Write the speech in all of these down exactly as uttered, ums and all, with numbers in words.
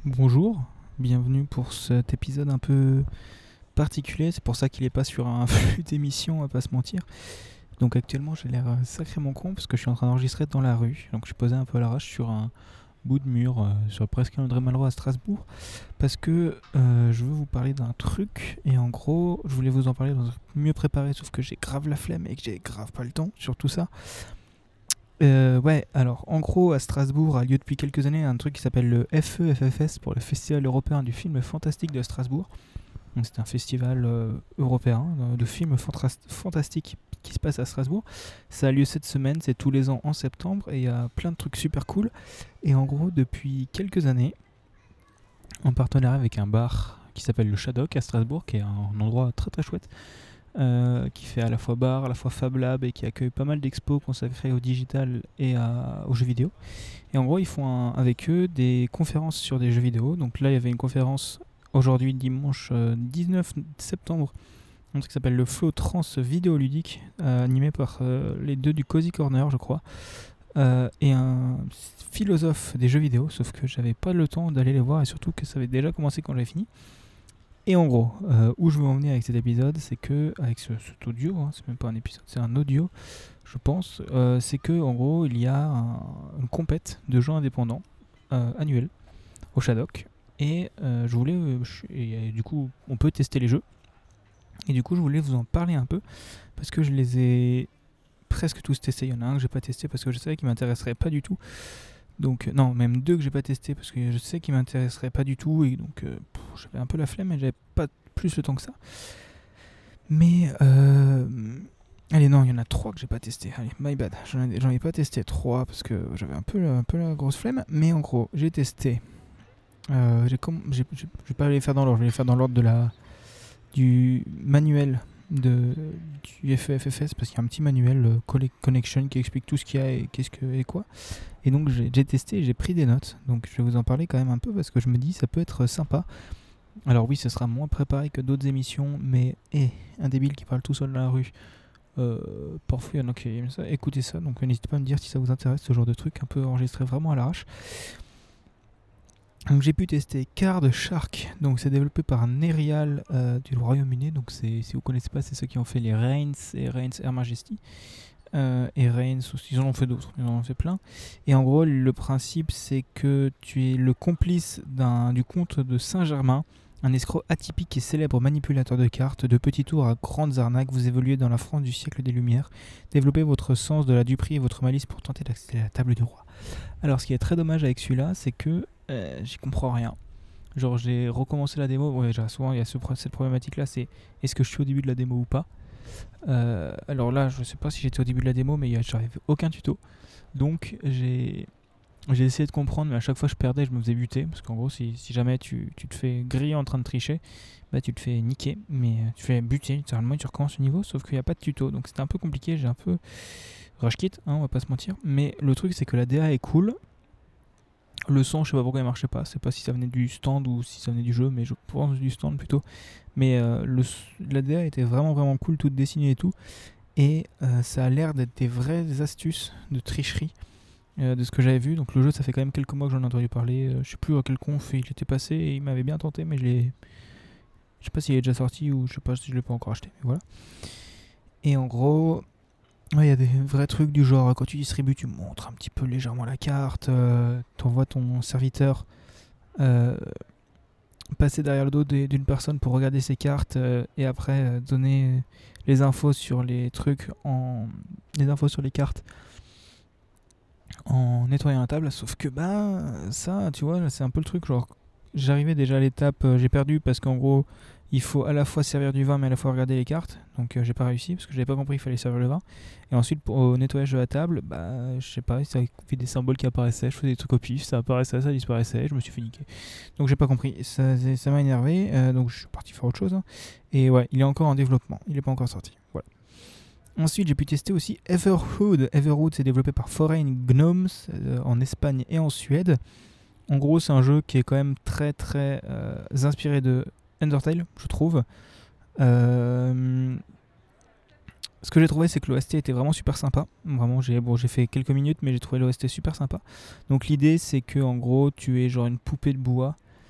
Bonjour, bienvenue pour cet épisode un peu particulier, c'est pour ça qu'il n'est pas sur un flux d'émission, on va pas se mentir. Donc actuellement j'ai l'air sacrément con parce que je suis en train d'enregistrer dans la rue, donc je suis posé un peu à l'arrache sur un bout de mur, euh, sur presque un André Malraux à Strasbourg, parce que euh, je veux vous parler d'un truc, et en gros je voulais vous en parler dans un truc mieux préparé, sauf que j'ai grave la flemme et que j'ai grave pas le temps sur tout ça. Euh, ouais, alors en gros à Strasbourg a lieu depuis quelques années un truc qui s'appelle le F E F F S pour le Festival européen du film fantastique de Strasbourg. Donc c'est un festival euh, européen euh, de films fantast- fantastiques qui se passe à Strasbourg. Ça a lieu cette semaine, c'est tous les ans en septembre et il y a plein de trucs super cool. Et en gros depuis quelques années, en partenariat avec un bar qui s'appelle le Shadok à Strasbourg, qui est un endroit très très chouette, euh, qui fait à la fois bar, à la fois Fab Lab et qui accueille pas mal d'expos consacrés au digital et à, aux jeux vidéo. Et en gros, ils font un- avec eux des conférences sur des jeux vidéo. Donc là, il y avait une conférence aujourd'hui, dimanche euh, dix-neuf septembre, un truc qui s'appelle le Flow Trans Vidéoludique, euh, animé par euh, les deux du Cozy Corner, je crois, euh, et un philosophe des jeux vidéo, sauf que j'avais pas le temps d'aller les voir et surtout que ça avait déjà commencé quand j'avais fini. Et en gros, euh, où je veux en venir avec cet épisode, c'est que, avec ce, cet audio, hein, c'est même pas un épisode, c'est un audio, je pense, euh, c'est que en gros, il y a un- une compète de jeux indépendants euh, annuelle au Shadok. Et euh, je voulais, euh, je- et, euh, du coup, on peut tester les jeux. Et du coup, je voulais vous en parler un peu parce que je les ai presque tous testés. Il y en a un que j'ai pas testé parce que je savais qu'il m'intéresserait pas du tout. Donc, euh, non, même deux que j'ai pas testé parce que je sais qu'ils m'intéresseraient pas du tout. Et donc, euh, pff, j'avais un peu la flemme et j'avais pas plus le temps que ça. Mais, euh, allez, non, il y en a trois que j'ai pas testé. Allez, my bad. J'en ai, j'en ai pas testé trois parce que j'avais un peu, un peu la grosse flemme. Mais en gros, j'ai testé. Euh, j'ai comm- j'ai- j'ai- je vais pas les faire dans l'ordre, je vais les faire dans l'ordre de la, du manuel de, du F E F F S parce qu'il y a un petit manuel euh, Collect- Connection qui explique tout ce qu'il y a et qu'est-ce que et quoi. Et donc j'ai, j'ai testé et j'ai pris des notes. Donc je vais vous en parler quand même un peu parce que je me dis ça peut être sympa. Alors oui, ce sera moins préparé que d'autres émissions, mais hé, un débile qui parle tout seul dans la rue. Euh, parfois il y en a qui aiment ça. Écoutez ça, donc euh, n'hésitez pas à me dire si ça vous intéresse ce genre de truc un peu enregistré vraiment à l'arrache. Donc j'ai pu tester Card Shark, donc c'est développé par Nerial euh, du Royaume-Uni, donc c'est, si vous connaissez pas, c'est ceux qui ont fait les Reigns et Reigns Air Majesty. Euh, et Reigns aussi, ils en ont fait d'autres, ils en ont fait plein. Et en gros, le principe c'est que tu es le complice d'un, du comte de Saint-Germain, un escroc atypique et célèbre manipulateur de cartes, de petits tours à grandes arnaques, vous évoluez dans la France du siècle des Lumières, développez votre sens de la duperie et votre malice pour tenter d'accéder à la table du roi. Alors ce qui est très dommage avec celui-là, c'est que euh, j'y comprends rien. Genre j'ai recommencé la démo, ouais, genre, souvent il y a ce, cette problématique là, c'est est-ce que je suis au début de la démo ou pas. Euh, alors là je sais pas si j'étais au début de la démo, mais j'avais aucun tuto. Donc j'ai, j'ai essayé de comprendre, mais à chaque fois je perdais, je me faisais buter. Parce qu'en gros si, si jamais tu, tu te fais griller en train de tricher, bah tu te fais niquer, mais tu te fais buter littéralement et tu recommences au niveau, sauf qu'il n'y a pas de tuto. Donc c'était un peu compliqué, j'ai un peu rush kit, hein, on va pas se mentir. Mais le truc c'est que la D A est cool. Le son, je sais pas pourquoi il marchait pas. C'est pas si ça venait du stand ou si ça venait du jeu, mais je pense du stand plutôt. Mais euh, le, la D A était vraiment vraiment cool, toute dessinée et tout. Et euh, ça a l'air d'être des vraies astuces de tricherie euh, de ce que j'avais vu. Donc le jeu, ça fait quand même quelques mois que j'en ai entendu parler. Euh, je sais plus à quel conf il était passé et il m'avait bien tenté, mais je l'ai. Je sais pas s'il est déjà sorti ou je sais pas si je l'ai pas encore acheté. Mais voilà. Et en gros, il ouais, y a des vrais trucs du genre, quand tu distribues, tu montres un petit peu légèrement la carte, euh, tu envoies ton serviteur euh, passer derrière le dos de, d'une personne pour regarder ses cartes euh, et après euh, donner les infos sur les trucs, en, les infos sur les cartes en nettoyant la table. Sauf que bah ça, tu vois, c'est un peu le truc, genre j'arrivais déjà à l'étape, euh, j'ai perdu parce qu'en gros il faut à la fois servir du vin mais à la fois regarder les cartes, donc euh, j'ai pas réussi parce que j'avais pas compris qu'il fallait servir le vin. Et ensuite pour, au nettoyage de la table, bah je sais pas, ça fait des symboles qui apparaissaient, je faisais des trucs au pif, ça apparaissait, ça disparaissait, je me suis fait niquer. Donc j'ai pas compris, ça, ça m'a énervé, euh, donc je suis parti faire autre chose. Hein. Et ouais, il est encore en développement, il est pas encore sorti. Voilà. Ensuite, j'ai pu tester aussi Everhood. Everhood, c'est développé par Foreign Gnomes euh, en Espagne et en Suède. En gros, c'est un jeu qui est quand même très très euh, inspiré de Undertale, je trouve. Euh, ce que j'ai trouvé, c'est que l'O S T était vraiment super sympa. Vraiment, j'ai, bon, j'ai fait quelques minutes, mais j'ai trouvé l'O S T super sympa. Donc l'idée, c'est que en gros, tu es genre une poupée de bois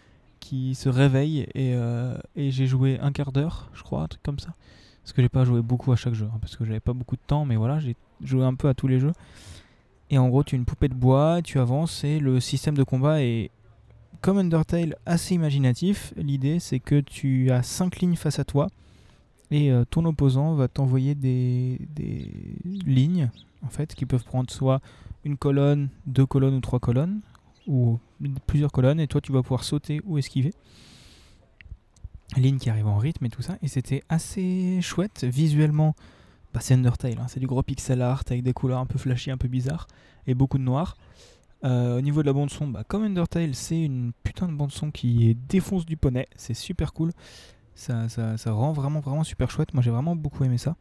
qui se réveille et, euh, et j'ai joué un quart d'heure, je crois, un truc comme ça. Parce que j'ai pas joué beaucoup à chaque jeu, hein, parce que j'avais pas beaucoup de temps, mais voilà, j'ai joué un peu à tous les jeux. Et en gros, tu es une poupée de bois, tu avances et le système de combat est comme Undertale assez imaginatif. L'idée, c'est que tu as cinq lignes face à toi et euh, ton opposant va t'envoyer des, des lignes en fait qui peuvent prendre soit une colonne, deux colonnes ou trois colonnes ou plusieurs colonnes et toi tu vas pouvoir sauter ou esquiver. Lignes qui arrivent en rythme et tout ça et c'était assez chouette visuellement. Bah, c'est Undertale, hein, c'est du gros pixel art avec des couleurs un peu flashy, un peu bizarres et beaucoup de noir. Euh, au niveau de la bande son, bah, comme Undertale, c'est une putain de bande son qui défonce du poney, c'est super cool. Ça, ça, ça rend vraiment vraiment super chouette. Moi j'ai vraiment beaucoup aimé ça.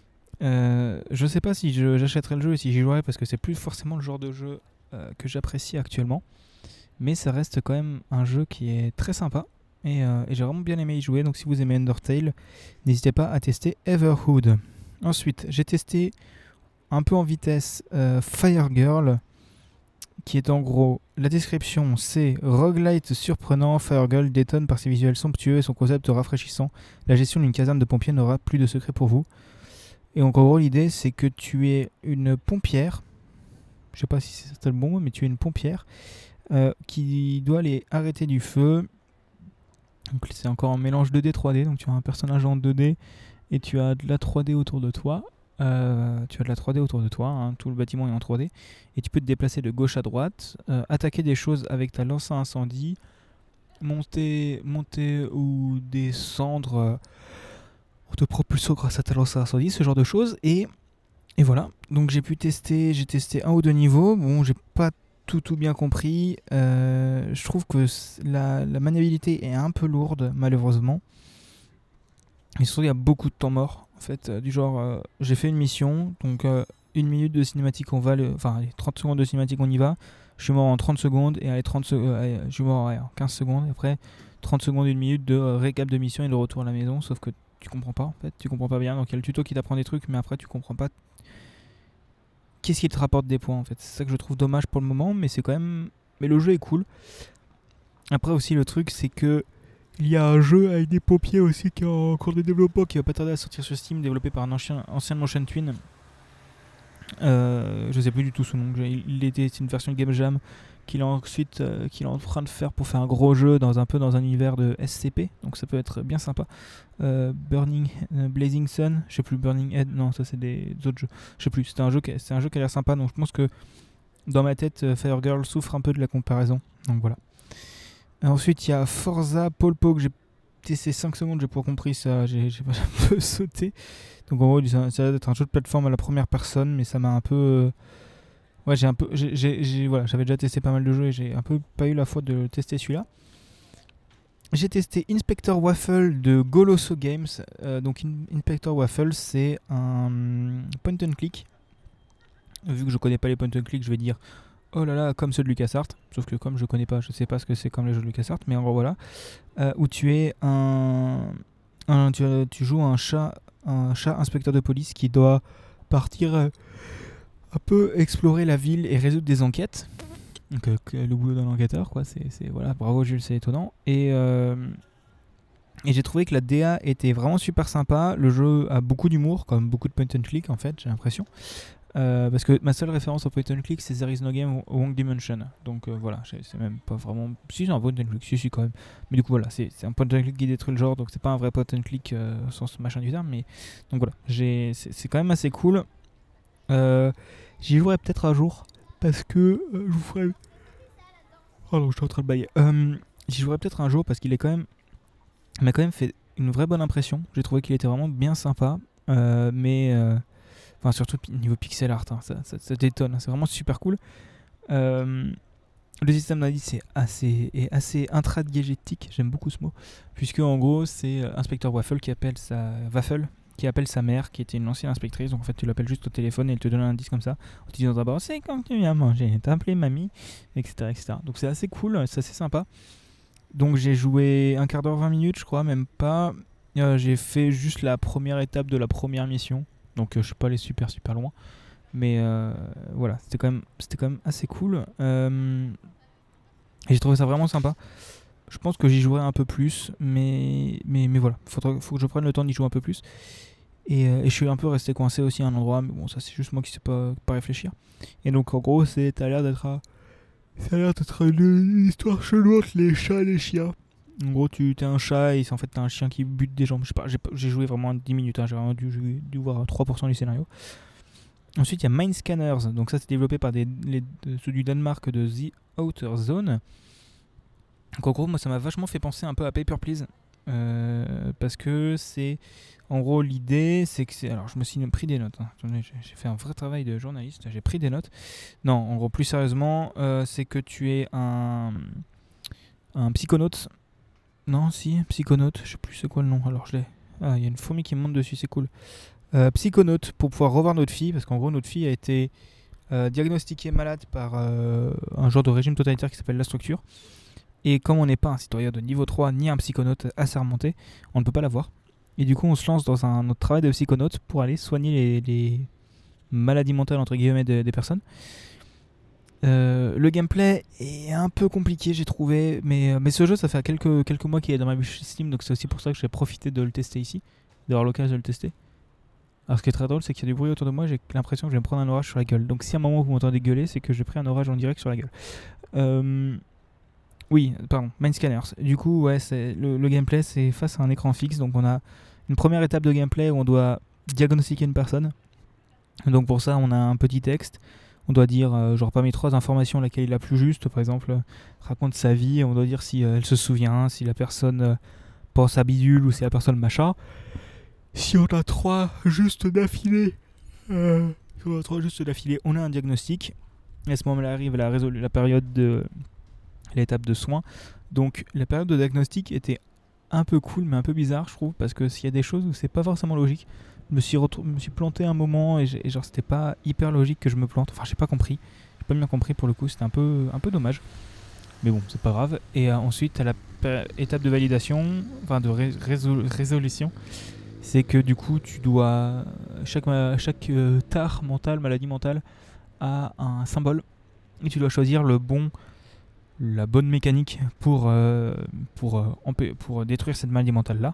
Euh, je sais pas si je, j'achèterai le jeu et si j'y jouerai parce que c'est plus forcément le genre de jeu euh, que j'apprécie actuellement. Mais ça reste quand même un jeu qui est très sympa. Et, euh, et j'ai vraiment bien aimé y jouer. Donc si vous aimez Undertale, n'hésitez pas à tester Everhood. Ensuite, j'ai testé un peu en vitesse euh, Fire Girl, qui est en gros, la description c'est roguelite surprenant, Fire Girl détonne par ses visuels somptueux et son concept rafraîchissant. La gestion d'une caserne de pompiers n'aura plus de secret pour vous. Et donc en gros l'idée c'est que tu es une pompière, je sais pas si c'est le bon mot, mais tu es une pompière euh, qui doit aller arrêter du feu. Donc c'est encore un mélange deux D trois D, donc tu as un personnage en deux D et tu as de la trois D autour de toi. Euh, tu as de la trois D autour de toi, hein, tout le bâtiment est en trois D et tu peux te déplacer de gauche à droite, euh, attaquer des choses avec ta lance à incendie, monter, monter ou descendre euh, en te propulsant grâce à ta lance à incendie, ce genre de choses. Et, et voilà, donc j'ai pu tester, j'ai testé un ou deux niveaux. Bon, j'ai pas tout tout bien compris. Euh, je trouve que la, la maniabilité est un peu lourde, malheureusement. Et surtout, il y a beaucoup de temps mort. En fait, euh, du genre, euh, j'ai fait une mission, donc euh, une minute de cinématique, on va, le, enfin, allez, trente secondes de cinématique, on y va. Je suis mort en trente secondes, et allez, trente secondes, euh, allez, je suis mort ouais, en quinze secondes, et après trente secondes, une minute de euh, récap de mission et de retour à la maison, sauf que tu comprends pas, en fait, tu comprends pas bien. Donc il y a le tuto qui t'apprend des trucs, mais après tu comprends pas qu'est-ce qui te rapporte des points, en fait. C'est ça que je trouve dommage pour le moment, mais c'est quand même... Mais le jeu est cool. Après aussi, le truc, c'est que il y a un jeu avec des pompiers aussi qui est en cours de développement, qui va pas tarder à sortir sur Steam, développé par un ancien, ancien Motion Twin. Euh, je sais plus du tout son nom. Il, il était c'est une version de Game Jam qu'il est ensuite euh, qu'il est en train de faire pour faire un gros jeu dans un peu dans un univers de S C P. Donc ça peut être bien sympa. Euh, Burning euh, Blazing Sun, je sais plus Burning Head. Non, ça c'est des, des autres jeux. Je sais plus. C'était un jeu qui c'est un jeu qui a l'air sympa. Donc je pense que dans ma tête, euh, Fire Girl souffre un peu de la comparaison. Donc voilà. Et ensuite, il y a Forza Polpo que j'ai testé cinq secondes, j'ai pas compris ça, j'ai, j'ai un peu sauté. Donc en gros, ça, ça va être un jeu de plateforme à la première personne, mais ça m'a un peu... Euh... Ouais, j'ai un peu... J'ai, j'ai, j'ai, voilà, j'avais déjà testé pas mal de jeux et j'ai un peu pas eu la foi de tester celui-là. J'ai testé Inspector Waffle de Goloso Games. Euh, donc In- Inspector Waffle, c'est un point and click. Vu que je connais pas les point and click, je vais dire... Oh là là, comme ceux de LucasArts, sauf que comme je connais pas, je sais pas ce que c'est comme les jeux de LucasArts, mais en gros voilà, euh, où tu es un, un tu, tu joues un chat, un chat inspecteur de police qui doit partir euh, un peu explorer la ville et résoudre des enquêtes. Donc euh, le boulot d'un enquêteur, quoi. C'est, c'est voilà, bravo Jules, c'est étonnant. Et euh, et j'ai trouvé que la D A était vraiment super sympa. Le jeu a beaucoup d'humour, comme beaucoup de point and click en fait, j'ai l'impression. Euh, parce que ma seule référence au point and click c'est There is no game Wrong Dimension, donc euh, voilà, c'est, c'est même pas vraiment, si c'est un point and click, si si quand même, mais du coup voilà, c'est, c'est un point and click qui détruit le genre, donc c'est pas un vrai point and click euh, au sens machin du terme, mais donc voilà, j'ai, c'est, c'est quand même assez cool. Euh, j'y jouerai peut-être un jour, parce que euh, je vous ferai... Oh non, je suis en train de bailler. Euh, j'y jouerai peut-être un jour, parce qu'il est quand même, il m'a quand même fait une vraie bonne impression, j'ai trouvé qu'il était vraiment bien sympa, euh, mais... Euh, Enfin, surtout niveau pixel art, hein, ça, ça, ça détonne, c'est vraiment super cool. Euh, le système d'indice est assez, est assez intradiégétique, j'aime beaucoup ce mot, puisque en gros, c'est euh, Inspecteur Waffle qui appelle sa Waffle, qui appelle sa mère, qui était une ancienne inspectrice. Donc en fait, tu l'appelles juste au téléphone et elle te donne un indice comme ça, en te disant d'abord c'est quand tu viens manger, t'as appelé mamie, et cetera, et cetera. Donc c'est assez cool, c'est assez sympa. Donc j'ai joué un quart d'heure, vingt minutes, je crois, même pas. Euh, j'ai fait juste la première étape de la première mission. Donc euh, je suis pas allé super super loin, mais euh, voilà, c'était quand même c'était quand même assez cool. Euh, et j'ai trouvé ça vraiment sympa. Je pense que j'y jouerai un peu plus, mais, mais, mais voilà, il faut que je prenne le temps d'y jouer un peu plus. Et, euh, et je suis un peu resté coincé aussi à un endroit, mais bon, ça c'est juste moi qui sais pas, pas réfléchir. Et donc en gros, c'est, t'as l'air d'être à, ça a l'air d'être une, une histoire chelou entre les chats et les chiens. En gros, tu t'es un chat et en fait t'as un chien qui bute des gens. Je sais pas, j'ai, j'ai joué vraiment dix minutes, hein, j'ai vraiment dû, j'ai dû voir trois pour cent du scénario. Ensuite, il y a Mind Scanners, donc ça c'est développé par des, les, ceux du Danemark de The Outer Zone. Donc en gros, moi ça m'a vachement fait penser un peu à Paper Please. Euh, parce que c'est. En gros, l'idée c'est que c'est. Alors, je me suis pris des notes. Hein. Attendez, j'ai, j'ai fait un vrai travail de journaliste, j'ai pris des notes. Non, en gros, plus sérieusement, euh, c'est que tu es un. Un psychonaute. Non, si, psychonaute, je sais plus c'est quoi le nom. Alors, je l'ai. Ah, il y a une fourmi qui me monte dessus, c'est cool. Euh, psychonaute pour pouvoir revoir notre fille, parce qu'en gros, notre fille a été euh, diagnostiquée malade par euh, un genre de régime totalitaire qui s'appelle la structure. Et comme on n'est pas un citoyen de niveau trois ni un psychonaute assermenté, on ne peut pas l'avoir. Et du coup, on se lance dans un notre travail de psychonaute pour aller soigner les, les maladies mentales entre guillemets de, des personnes. Euh, le gameplay est un peu compliqué, j'ai trouvé, mais, mais ce jeu, ça fait quelques, quelques mois qu'il est dans ma bûche Steam, donc c'est aussi pour ça que j'ai profité de le tester ici, d'avoir l'occasion de le tester. Alors ce qui est très drôle, c'est qu'il y a du bruit autour de moi, j'ai l'impression que je vais me prendre un orage sur la gueule. Donc si à un moment vous m'entendez gueuler, c'est que j'ai pris un orage en direct sur la gueule. Euh... Oui, pardon, Mind Scanners. Du coup, ouais, c'est le, le gameplay, c'est face à un écran fixe, donc on a une première étape de gameplay où on doit diagnostiquer une personne. Donc pour ça, on a un petit texte. On doit dire, euh, genre parmi trois informations, laquelle est la plus juste. Par exemple, euh, raconte sa vie. On doit dire si euh, elle se souvient, si la personne euh, pense à bidule ou si la personne machin. Si on a trois justes d'affilée, euh, si on a trois justes d'affilée, on a un diagnostic. Et à ce moment-là arrive la, résolu- la période de l'étape de soins. Donc la période de diagnostic était un peu cool, mais un peu bizarre, je trouve, parce que s'il y a des choses où c'est pas forcément logique. Je me suis, retrou- me suis planté un moment et, et genre c'était pas hyper logique que je me plante. Enfin, j'ai pas compris. J'ai pas bien compris pour le coup. C'était un peu, un peu dommage. Mais bon, c'est pas grave. Et euh, ensuite, à la per- étape de validation, enfin de ré- résol- résolution, c'est que du coup, tu dois. Chaque, ma- chaque euh, tare mentale, maladie mentale, a un symbole. Et tu dois choisir le bon, la bonne mécanique pour, euh, pour, euh, empê- pour détruire cette maladie mentale-là.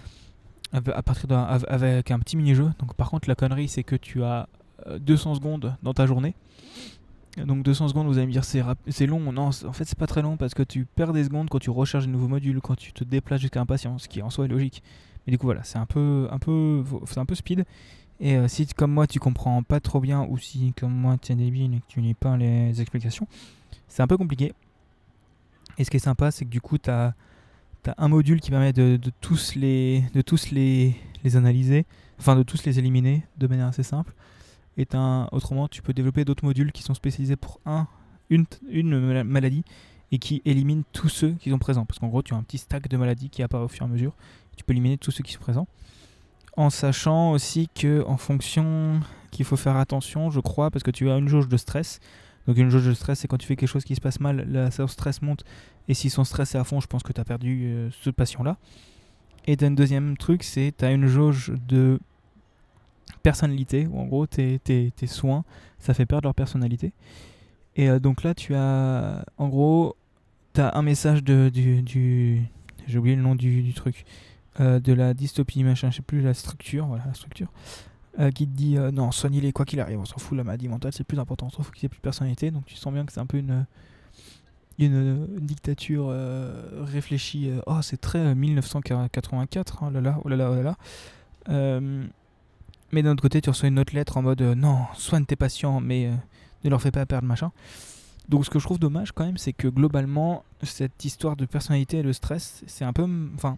À partir d'un, avec un petit mini-jeu. Donc par contre la connerie c'est que tu as deux cents secondes dans ta journée. Donc deux cents secondes, vous allez me dire c'est, rap- c'est long. Non, c'est, en fait c'est pas très long parce que tu perds des secondes quand tu recharges de nouveaux modules, quand tu te déplaces jusqu'à un patient, ce qui en soi est logique. Mais du coup voilà, c'est un peu, un peu, c'est un peu speed. Et euh, si comme moi tu comprends pas trop bien, ou si comme moi tu es débile et que tu lis pas les explications, c'est un peu compliqué. Et ce qui est sympa c'est que du coup tu as T'as un module qui permet de, de tous, les, de tous les, les analyser, enfin de tous les éliminer de manière assez simple. Et un, autrement, tu peux développer d'autres modules qui sont spécialisés pour un, une, une maladie et qui éliminent tous ceux qui sont présents. Parce qu'en gros, tu as un petit stack de maladies qui apparaît au fur et à mesure. Tu peux éliminer tous ceux qui sont présents. En sachant aussi qu'en fonction, qu'il faut faire attention, je crois, parce que tu as une jauge de stress. Donc une jauge de stress, c'est quand tu fais quelque chose qui se passe mal, la stress monte. Et si son stress est à fond, je pense que tu as perdu euh, ce patient-là. Et tu as un deuxième truc, c'est tu as une jauge de personnalité, où en gros tes, tes, tes soins, ça fait perdre leur personnalité. Et euh, donc là, tu as, en gros, tu as un message de, du, du... J'ai oublié le nom du, du truc. Euh, de la dystopie, machin, je sais plus, la structure, voilà, la structure. Euh, qui te dit euh, non, soignez-les quoi qu'il arrive, on s'en fout, la maladie mentale c'est le plus important, on s'en fout qu'il n'y ait plus de personnalité. Donc tu sens bien que c'est un peu une, une, une dictature euh, réfléchie. Euh, oh, c'est très euh, dix-neuf cent quatre-vingt-quatre, oh là là, oh là là, oh là là. Euh, mais d'un autre côté, tu reçois une autre lettre en mode euh, non, soigne tes patients, mais euh, ne leur fais pas perdre machin. Donc ce que je trouve dommage quand même, c'est que globalement, cette histoire de personnalité et de stress, c'est un peu. Enfin.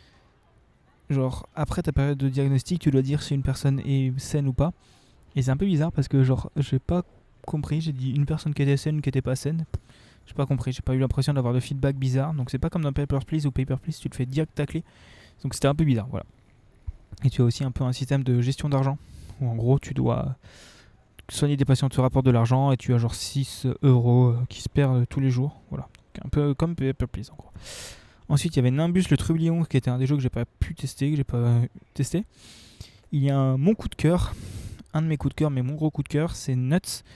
Genre, après ta période de diagnostic, tu dois dire si une personne est saine ou pas. Et c'est un peu bizarre parce que, genre, j'ai pas compris. J'ai dit une personne qui était saine, une qui était pas saine. J'ai pas compris. J'ai pas eu l'impression d'avoir de feedback bizarre. Donc, c'est pas comme dans Papers, Please ou Papers, Please, tu te fais direct tacler. Donc, c'était un peu bizarre, voilà. Et tu as aussi un peu un système de gestion d'argent où, en gros, tu dois soigner des patients, te rapportent de l'argent et tu as genre six euros qui se perdent tous les jours. Voilà. Donc, un peu comme Papers, Please, en gros. Ensuite, il y avait Nimbus le Trublion, qui était un des jeux que j'ai pas pu tester, que j'ai pas testé. Il y a un, mon coup de cœur, un de mes coups de cœur, mais mon gros coup de cœur, c'est Nuts.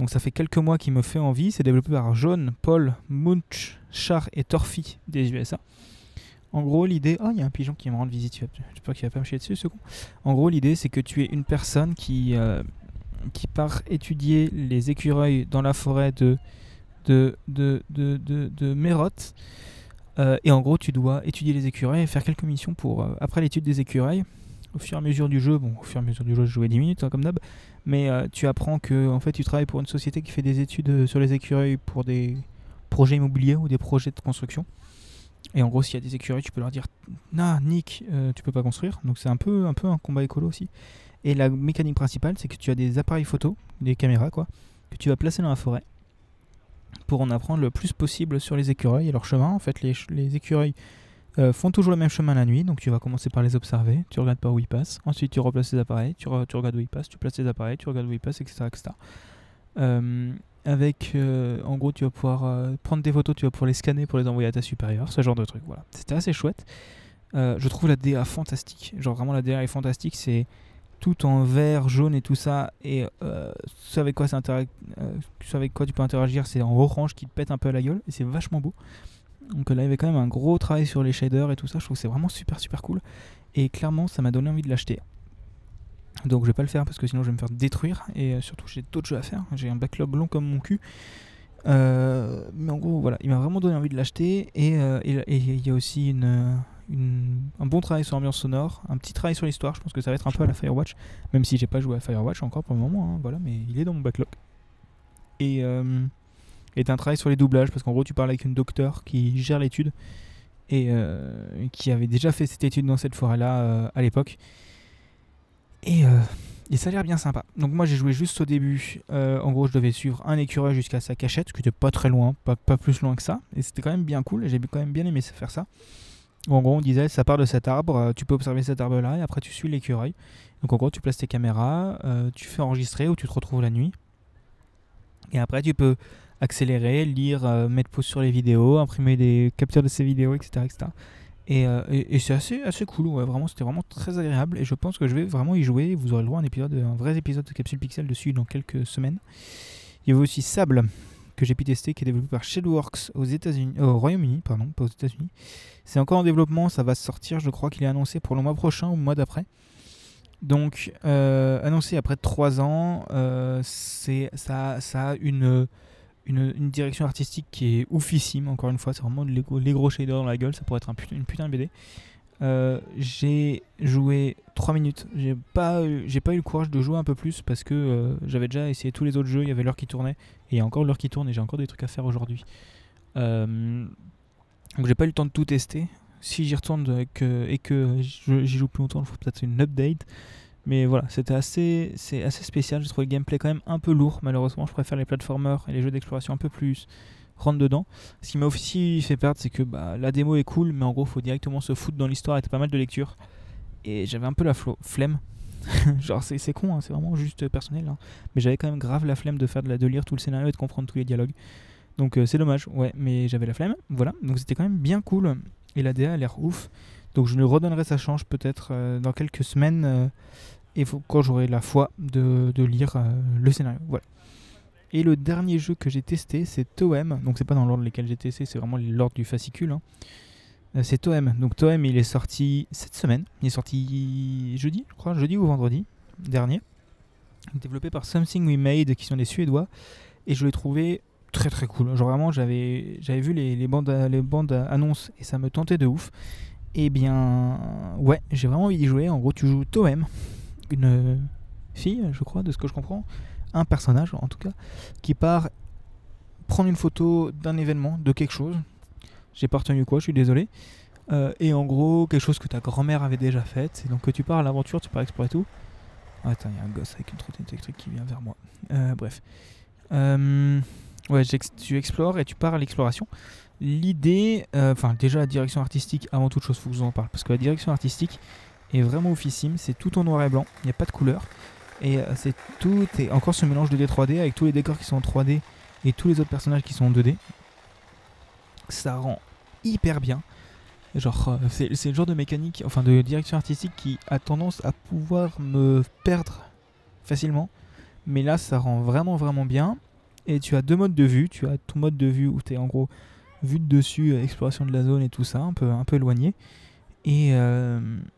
Donc ça fait quelques mois qu'il me fait envie. C'est développé par John, Paul, Munch, Char et Torfi des U S A. En gros, l'idée... Oh, il y a un pigeon qui me rend visite. J'espère qu'il va pas me chier dessus, ce con. En gros, l'idée, c'est que tu es une personne qui, euh, qui part étudier les écureuils dans la forêt de, de, de, de, de, de Meroth. Euh, et en gros, tu dois étudier les écureuils et faire quelques missions pour... Euh, après l'étude des écureuils, au fur et à mesure du jeu... Bon, au fur et à mesure du jeu, je jouais dix minutes, hein, comme d'hab. Mais euh, tu apprends que en fait, tu travailles pour une société qui fait des études sur les écureuils pour des projets immobiliers ou des projets de construction. Et en gros, s'il y a des écureuils, tu peux leur dire « Nah, Nick, euh, tu peux pas construire ». Donc c'est un peu, un peu un combat écolo aussi. Et la mécanique principale, c'est que tu as des appareils photo, des caméras quoi, que tu vas placer dans la forêt pour en apprendre le plus possible sur les écureuils et leur chemin. En fait, les, les écureuils euh, font toujours le même chemin la nuit, donc tu vas commencer par les observer, tu regardes par où ils passent, ensuite tu replaces les appareils, tu, re, tu regardes où ils passent, tu places les appareils, tu regardes où ils passent, et cetera et cetera. Euh, avec, euh, en gros, tu vas pouvoir euh, prendre des photos, tu vas pouvoir les scanner pour les envoyer à ta supérieure, ce genre de truc, voilà. C'était assez chouette. Euh, je trouve la D A fantastique, genre vraiment la D A est fantastique, c'est tout en vert, jaune et tout ça, et euh, ce, avec quoi ça interag- euh, ce avec quoi tu peux interagir, c'est en orange qui te pète un peu à la gueule, et c'est vachement beau. Donc là il y avait quand même un gros travail sur les shaders et tout ça, je trouve que c'est vraiment super super cool, et clairement ça m'a donné envie de l'acheter. Donc je vais pas le faire parce que sinon je vais me faire détruire, et euh, surtout j'ai d'autres jeux à faire, j'ai un backlog long comme mon cul. Euh, mais en gros voilà, il m'a vraiment donné envie de l'acheter, et il y a aussi une, une, un bon travail sur l'ambiance sonore, un petit travail sur l'histoire, je pense que ça va être un peu à la Firewatch, même si j'ai pas joué à Firewatch encore pour le moment, hein, voilà, mais il est dans mon backlog. Et, euh, et un travail sur les doublages, parce qu'en gros tu parles avec une docteure qui gère l'étude, et euh, qui avait déjà fait cette étude dans cette forêt-là euh, à l'époque. Et, euh, et ça a l'air bien sympa. Donc moi j'ai joué juste au début. Euh, en gros je devais suivre un écureuil jusqu'à sa cachette, ce qui était pas très loin, pas, pas plus loin que ça. Et c'était quand même bien cool, et j'ai quand même bien aimé faire ça. Où en gros on disait ça part de cet arbre, euh, tu peux observer cet arbre là, et après tu suis l'écureuil. Donc en gros tu places tes caméras, euh, tu fais enregistrer où tu te retrouves la nuit. Et après tu peux accélérer, lire, euh, mettre pause sur les vidéos, imprimer des captures de ces vidéos, et cetera et cetera. Et, euh, et, et c'est assez, assez cool, ouais, vraiment, c'était vraiment très agréable, et je pense que je vais vraiment y jouer. Vous aurez le droit à un, épisode, un vrai épisode de Capsule Pixel dessus dans quelques semaines. Il y avait aussi Sable, que j'ai pu tester, qui est développé par Shadowworks aux États-Unis, euh, au Royaume-Uni, pardon, pas aux États-Unis. C'est encore en développement, ça va sortir, je crois qu'il est annoncé pour le mois prochain ou le mois d'après. Donc, euh, annoncé après trois ans, euh, c'est, ça, ça a une... Une, une direction artistique qui est oufissime, encore une fois, c'est vraiment les, les gros shaders dans la gueule, ça pourrait être un putain, une putain de B D. Euh, j'ai joué trois minutes, j'ai pas, j'ai pas eu le courage de jouer un peu plus parce que euh, j'avais déjà essayé tous les autres jeux, il y avait l'heure qui tournait, et il y a encore l'heure qui tourne, et j'ai encore des trucs à faire aujourd'hui. Euh, donc j'ai pas eu le temps de tout tester. Si j'y retourne et que, et que j'y joue plus longtemps, il faut peut-être une update. Mais voilà, c'était assez, c'est assez spécial. J'ai trouvé le gameplay quand même un peu lourd. Malheureusement, je préfère les platformers et les jeux d'exploration un peu plus rentre dedans. Ce qui m'a aussi fait perdre, c'est que bah, la démo est cool, mais en gros, il faut directement se foutre dans l'histoire et t'as pas mal de lecture. Et j'avais un peu la flo- flemme. Genre, c'est, c'est con, hein, c'est vraiment juste personnel. Hein. Mais j'avais quand même grave la flemme de, faire de, la, de lire tout le scénario et de comprendre tous les dialogues. Donc euh, c'est dommage, ouais, mais j'avais la flemme. Voilà, donc c'était quand même bien cool. Et la D A a l'air ouf. Donc je lui redonnerai sa chance peut-être euh, dans quelques semaines. Euh, et faut, quand j'aurai la foi de, de lire euh, le scénario. Voilà. Et le dernier jeu que j'ai testé, c'est Toem. Donc c'est pas dans l'ordre lesquels j'ai testé, c'est vraiment l'ordre du fascicule. Hein. Euh, c'est Toem. Donc Toem, il est sorti cette semaine. Il est sorti jeudi, je crois, jeudi ou vendredi dernier. Développé par Something We Made, qui sont des Suédois. Et je l'ai trouvé très très cool. Genre vraiment, j'avais, j'avais vu les, les, bandes, les bandes annonces et ça me tentait de ouf. Et bien, ouais, j'ai vraiment envie d'y jouer. En gros, tu joues Toem, une fille, je crois, de ce que je comprends, un personnage en tout cas, qui part prendre une photo d'un événement, de quelque chose. J'ai pas retenu quoi, je suis désolé. Euh, et en gros, quelque chose que ta grand-mère avait déjà fait. Et donc que tu pars à l'aventure, tu pars explorer tout. Ah, attends, il y a un gosse avec une trottinette électrique qui vient vers moi. Euh, bref. Euh, ouais, tu explores et tu pars à l'exploration. L'idée, enfin euh, déjà la direction artistique, avant toute chose, faut que je vous en parle, parce que la direction artistique est vraiment oufissime, c'est tout en noir et blanc, il n'y a pas de couleur, et euh, c'est tout, et encore ce mélange de D trois D avec tous les décors qui sont en trois D et tous les autres personnages qui sont en deux D, ça rend hyper bien. Genre, euh, c'est, c'est le genre de mécanique, enfin de direction artistique qui a tendance à pouvoir me perdre facilement, mais là ça rend vraiment vraiment bien. Et tu as deux modes de vue. Tu as ton mode de vue où tu es en gros vue de dessus, euh, exploration de la zone et tout ça, un peu, un peu éloigné. Et, euh,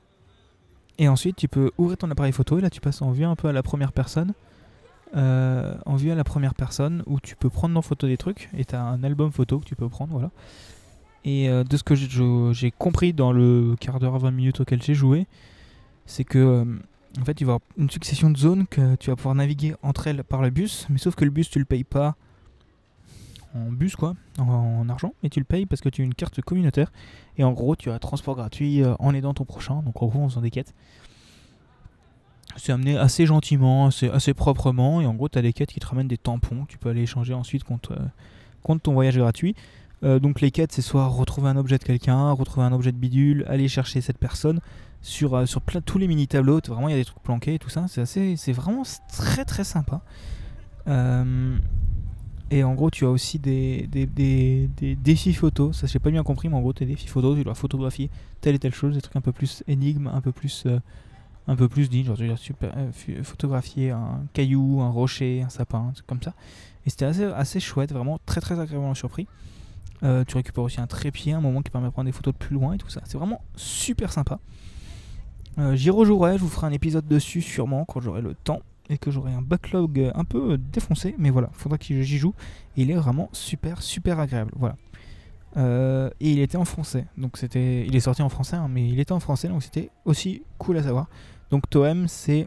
et ensuite, tu peux ouvrir ton appareil photo et là, tu passes en vue un peu à la première personne. Euh, en vue à la première personne où tu peux prendre en photo des trucs et tu as un album photo que tu peux prendre. Voilà. Et euh, de ce que j'ai, j'ai compris dans le quart d'heure à vingt minutes auquel j'ai joué, c'est que euh, en fait, il va y avoir une succession de zones que tu vas pouvoir naviguer entre elles par le bus, mais sauf que le bus, tu le payes pas en bus, quoi, en, en argent, mais tu le payes parce que tu as une carte communautaire. Et en gros, tu as un transport gratuit euh, en aidant ton prochain, donc en gros, en faisant des quêtes. C'est amené assez gentiment, assez, assez proprement, et en gros, tu as des quêtes qui te ramènent des tampons que tu peux aller échanger ensuite contre, euh, contre ton voyage gratuit. Euh, donc les quêtes, c'est soit retrouver un objet de quelqu'un, retrouver un objet de bidule, aller chercher cette personne sur, euh, sur plein, tous les mini tableaux. Vraiment, il y a des trucs planqués et tout ça. C'est, assez, c'est vraiment très très sympa. Euh, et en gros, tu as aussi des, des, des, des défis photos. Ça, j'ai pas bien compris, mais en gros, tes défis photos, tu dois photographier telle et telle chose, des trucs un peu plus énigmes, un peu plus, euh, un peu plus dit. Genre, tu dois super, euh, photographier un caillou, un rocher, un sapin, un truc comme ça. Et c'était assez, assez chouette, vraiment très très agréablement surpris. Euh, tu récupères aussi un trépied, un moment qui permet de prendre des photos de plus loin et tout ça. C'est vraiment super sympa. Euh, j'y rejouerai, je vous ferai un épisode dessus sûrement quand j'aurai le temps et que j'aurai un backlog un peu défoncé. Mais voilà, il faudra que j'y joue. Et il est vraiment super super agréable. Voilà. Euh, et il était en français. Donc c'était, il est sorti en français, hein, mais il était en français, donc c'était aussi cool à savoir. Donc Toem, c'est,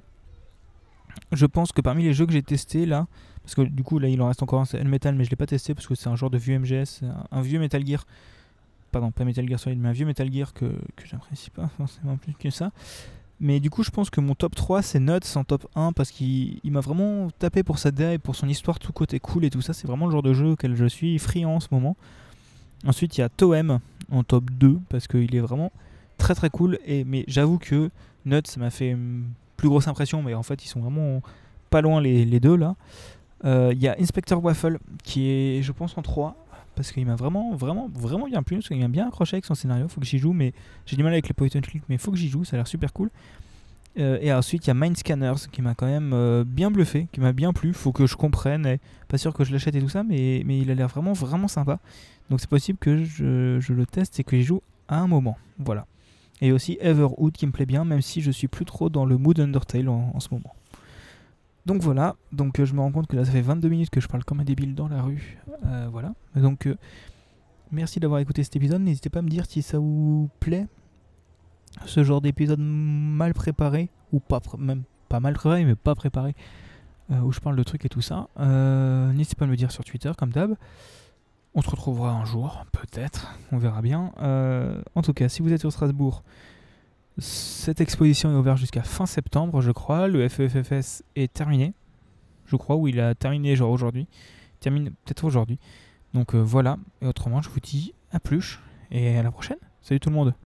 je pense que parmi les jeux que j'ai testés là, parce que du coup là il en reste encore un, c'est Hellmetal, mais je l'ai pas testé parce que c'est un genre de vieux M G S, un, un vieux Metal Gear, pardon pas Metal Gear Solid mais un vieux Metal Gear que, que j'apprécie pas forcément plus que ça. Mais du coup je pense que mon top trois c'est Nuts en top un parce qu'il il m'a vraiment tapé pour sa D A et pour son histoire, tout côté cool et tout ça. C'est vraiment le genre de jeu auquel je suis friand en ce moment. Ensuite il y a Toem en top deux parce qu'il est vraiment très très cool, et, mais j'avoue que Nuts ça m'a fait une plus grosse impression, mais en fait ils sont vraiment pas loin les, les deux là. Il euh, y a Inspector Waffle qui est je pense en trois parce qu'il m'a vraiment vraiment vraiment bien plu, parce qu'il m'a bien accroché avec son scénario. Faut que j'y joue, mais j'ai du mal avec les point and click, mais faut que j'y joue, ça a l'air super cool. Euh, et ensuite il y a Mind Scanners qui m'a quand même euh, bien bluffé, qui m'a bien plu. Faut que je comprenne, et pas sûr que je l'achète et tout ça, mais, mais il a l'air vraiment vraiment sympa. Donc c'est possible que je, je le teste et que j'y joue à un moment. Voilà. Et aussi Everwood qui me plaît bien, même si je suis plus trop dans le mood Undertale en, en ce moment. Donc voilà, donc euh, je me rends compte que là ça fait vingt-deux minutes que je parle comme un débile dans la rue. Euh, voilà. Donc euh, merci d'avoir écouté cet épisode. N'hésitez pas à me dire si ça vous plaît, ce genre d'épisode mal préparé, ou pas, même pas mal préparé, mais pas préparé, euh, où je parle de trucs et tout ça. Euh, n'hésitez pas à me le dire sur Twitter, comme d'hab. On se retrouvera un jour, peut-être, on verra bien. Euh, en tout cas, si vous êtes sur Strasbourg, cette exposition est ouverte jusqu'à fin septembre, je crois. Le F E F F S est terminé, je crois, ou il a terminé genre aujourd'hui. Il termine peut-être aujourd'hui. Donc euh, voilà, et autrement, je vous dis à plus, et à la prochaine. Salut tout le monde.